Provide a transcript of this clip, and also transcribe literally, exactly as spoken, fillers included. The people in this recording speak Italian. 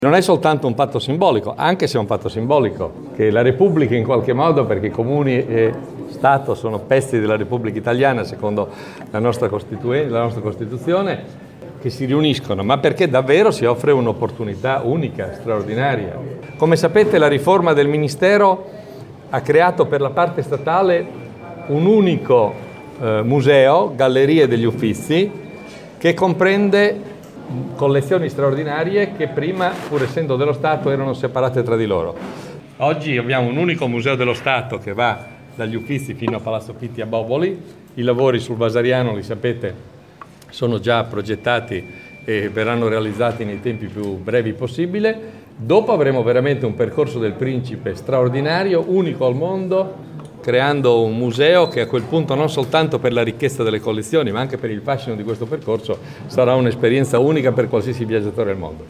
Non è soltanto un patto simbolico, anche se è un patto simbolico, che la Repubblica in qualche modo, perché comuni e Stato sono pezzi della Repubblica Italiana secondo la nostra, la nostra Costituzione, che si riuniscono, ma perché davvero si offre un'opportunità unica, straordinaria. Come sapete, la riforma del Ministero ha creato per la parte statale un unico eh, museo, Gallerie degli Uffizi, che comprende collezioni straordinarie che prima, pur essendo dello Stato, erano separate tra di loro. Oggi abbiamo un unico museo dello Stato che va dagli Uffizi fino a Palazzo Pitti a Boboli. I lavori sul Vasariano, li sapete, sono già progettati e verranno realizzati nei tempi più brevi possibile. Dopo avremo veramente un percorso del Principe straordinario, unico al mondo, creando un museo che a quel punto, non soltanto per la ricchezza delle collezioni, ma anche per il fascino di questo percorso, sarà un'esperienza unica per qualsiasi viaggiatore al mondo.